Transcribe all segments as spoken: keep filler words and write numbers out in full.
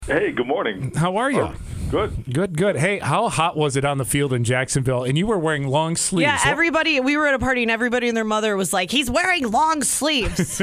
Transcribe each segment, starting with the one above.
Hey, good morning. How are you? Oh, good. Good, good. Hey, how hot was it on the field in Jacksonville? And you were wearing long sleeves. Yeah, everybody, we were at a party and everybody and their mother was like, he's wearing long sleeves.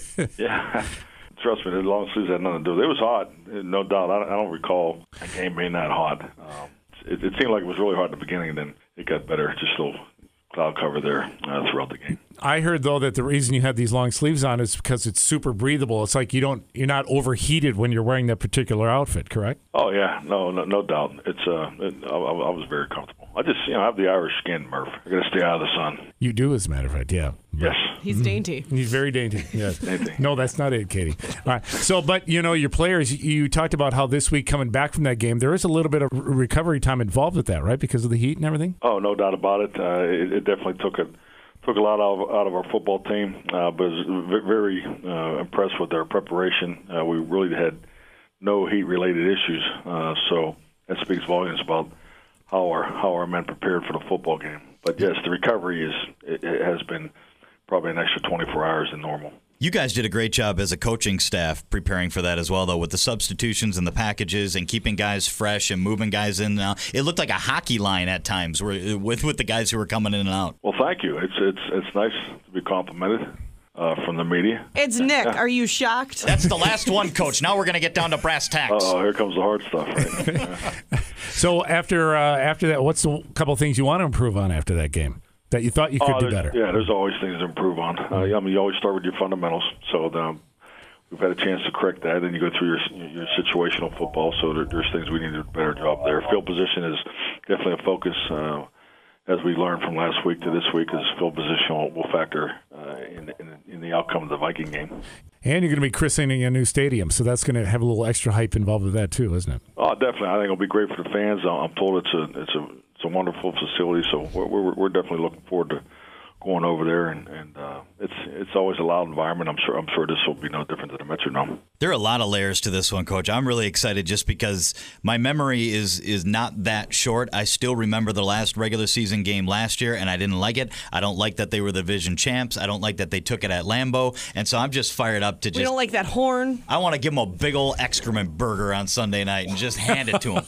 Yeah. Trust me, the long sleeves had nothing to do with it. It was hot, no doubt. I don't, I don't recall a game being that hot. Um, it, it seemed like it was really hot at the beginning, and then it got better. Just a little cloud cover there uh, throughout the game. I heard, though, that the reason you had these long sleeves on is because it's super breathable. It's like you don't, you're not overheated when you're wearing that particular outfit, correct? Oh, yeah. No, no, no doubt. It's uh, it, I, I was very comfortable. I just, you know, I have the Irish skin, Murph. I got to stay out of the sun. You do, as a matter of fact, yeah. Yes. He's dainty. He's very dainty. Yes. Dainty. No, that's not it, Katie. All right. So, but you know, your players. You talked about how this week coming back from that game, there is a little bit of recovery time involved with that, right? Because of the heat and everything. Oh, no doubt about it. Uh, it, it definitely took a took a lot out of, out of our football team, uh, but was very uh, impressed with their preparation. Uh, we really had no heat-related issues, uh, so that speaks volumes about how our how our men prepared for the football game. But yes, the recovery is it, it has been probably an extra twenty-four hours than normal. You guys did a great job as a coaching staff preparing for that as well, though, with the substitutions and the packages and keeping guys fresh and moving guys in and out. It looked like a hockey line at times where, with with the guys who were coming in and out. Well, thank you. It's it's it's nice to be complimented uh, from the media. It's Nick. Are you shocked? That's the last one, Coach. Now we're going to get down to brass tacks. Oh, here comes the hard stuff. Right? Yeah. So after uh, after that, what's the couple things you want to improve on after that game that you thought you could oh, do better? Yeah, there's always things to improve on. Uh, I mean, you always start with your fundamentals. So um, we've had a chance to correct that. Then you go through your your situational football. So there, there's things we need to do a better job there. Field position is definitely a focus. Uh, as we learned from last week to this week, is field position will, will factor uh, in, in, in the outcome of the Viking game. And you're going to be christening a new stadium, so that's going to have a little extra hype involved with that too, isn't it? Oh, definitely. I think it'll be great for the fans. I'm told it's a it's a it's a wonderful facility, so we're we're, we're definitely looking forward to going over there, and, and uh, it's it's always a loud environment. I'm sure I'm sure this will be no different than the Metrodome. There are a lot of layers to this one, Coach. I'm really excited just because my memory is is not that short. I still remember the last regular season game last year, and I didn't like it. I don't like that they were the division champs. I don't like that they took it at Lambeau, and so I'm just fired up to just. We don't like that horn. I want to give them a big old excrement burger on Sunday night and just hand it to them.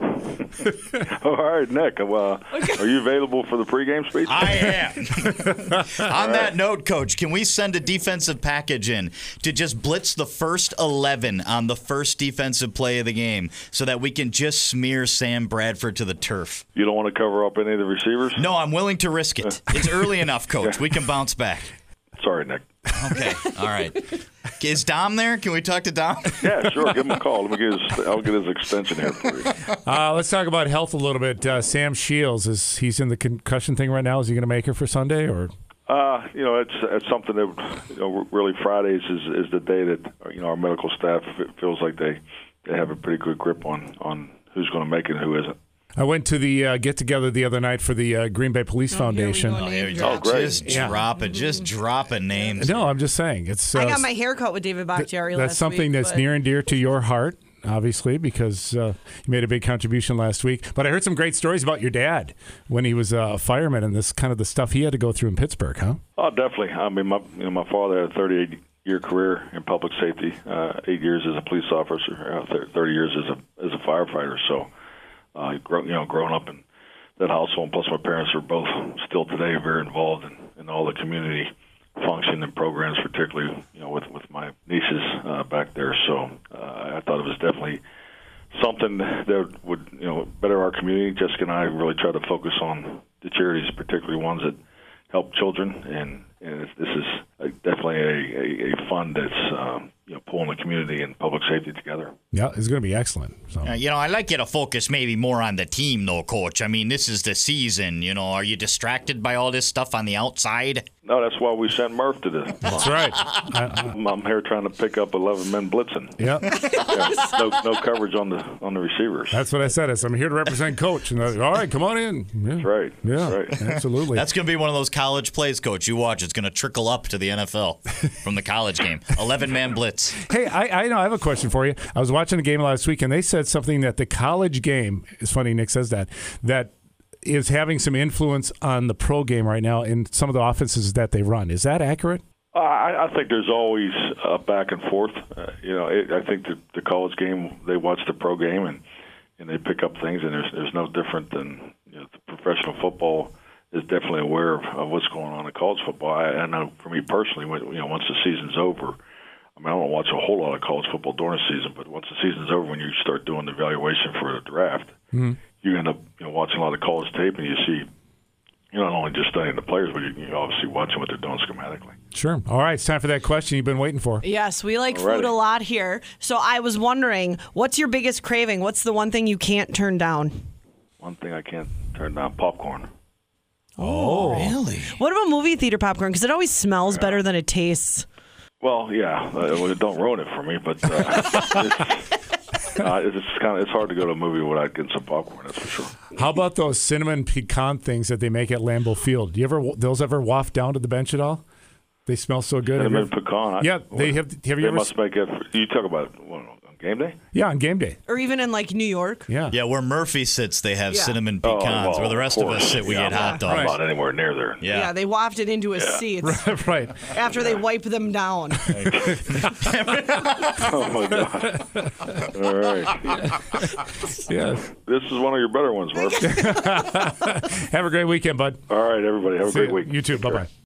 All right, Nick. Well, okay. Are you available for the pregame speech? I am. On that note, Coach, can we send a defensive package in to just blitz the first eleven on the first defensive play of the game so that we can just smear Sam Bradford to the turf? You don't want to cover up any of the receivers? No, I'm willing to risk it. It's early enough, Coach. We can bounce back. Sorry, Nick. Okay, all right. Is Dom there? Can we talk to Dom? Yeah, sure. Give him a call. Let me get his, I'll get his extension here for you. Uh, let's talk about health a little bit. Uh, Sam Shields, is he's in the concussion thing right now. Is he going to make it for Sunday? Or uh, you know, it's it's something that you know, really Fridays is is the day that you know our medical staff feels like they, they have a pretty good grip on on who's going to make it and who isn't. I went to the uh, get-together the other night for the uh, Green Bay Police oh, Foundation. Here we go, Oh, here we go. Oh, great. Just yeah. dropping, just dropping names. No, I'm just saying. It's. Uh, I got my hair cut with David Bakhtiari th- last That's something week, that's but... near and dear to your heart, obviously, because uh, you made a big contribution last week. But I heard some great stories about your dad when he was a fireman and this kind of the stuff he had to go through in Pittsburgh, huh? Oh, definitely. I mean, my you know, my father had a thirty-eight year career in public safety, uh, eight years as a police officer, uh, thirty years as a as a firefighter. So. Uh, grow, you know, growing up in that household, plus my parents are both still today very involved in, in all the community function and programs, particularly you know with, with my nieces uh, back there. So uh, I thought it was definitely something that would you know better our community. Jessica and I really try to focus on the charities, particularly ones that help children, and, and this is a, definitely a, a, a fund that's um, you know pulling the community and public safety together. Yeah, it's going to be excellent. So. Uh, you know, I'd like you to focus maybe more on the team, though, Coach. I mean, this is the season. You know, are you distracted by all this stuff on the outside? No, that's why we sent Murph to this. That's right. I, I, I'm here trying to pick up eleven men blitzing. Yeah. yeah no, no coverage on the on the receivers. That's what I said. I said, I'm here to represent Coach. And I, all right, come on in. Yeah. That's right. Yeah, that's right. Absolutely. That's going to be one of those college plays, Coach. You watch. It's going to trickle up to the N F L from the college game. eleven-man blitz. Hey, I, I know. I have a question for you. I was watching a game last week, and they said something that the college game, it's funny Nick says that, that is having some influence on the pro game right now in some of the offenses that they run. Is that accurate? Uh, I, I think there's always a back and forth. Uh, you know, it, I think the, the college game, they watch the pro game and, and they pick up things, and there's there's no different than you know, the professional football is definitely aware of, of what's going on in college football. I, I know for me personally, when, you know, once the season's over, I mean, I don't watch a whole lot of college football during the season, but once the season's over, when you start doing the evaluation for the draft, mm-hmm. you end up you know watching a lot of college tape, and you see. You're not only just studying the players, but you're obviously watching what they're doing schematically. Sure. All right, it's time for that question you've been waiting for. Yes, we like Alrighty. food a lot here. So I was wondering, what's your biggest craving? What's the one thing you can't turn down? One thing I can't turn down, popcorn. Oh, really? What about movie theater popcorn? Because it always smells yeah. better than it tastes. Well, yeah, uh, don't ruin it for me, but uh, it's, uh, it's kind of it's hard to go to a movie without getting some popcorn. That's for sure. How about those cinnamon pecan things that they make at Lambeau Field? Do you ever those ever waft down to the bench at all? They smell so good. Cinnamon pecan. I, yeah, they have. Have you they ever? must make it. For, you talk about well, on game day? Yeah, on game day. Or even in like New York. Yeah, yeah. Where Murphy sits, they have yeah. cinnamon pecans. Oh, well, where the rest of, of us sit, we yeah, get hot dogs. I'm not anywhere near there. Yeah, yeah they waft it into his yeah. seats. right, right. After they wipe them down. Oh my God! All right. Yeah. This is one of your better ones, Murph. Have a great weekend, bud. All right, everybody. Have a See great you. week. You too. Bye bye.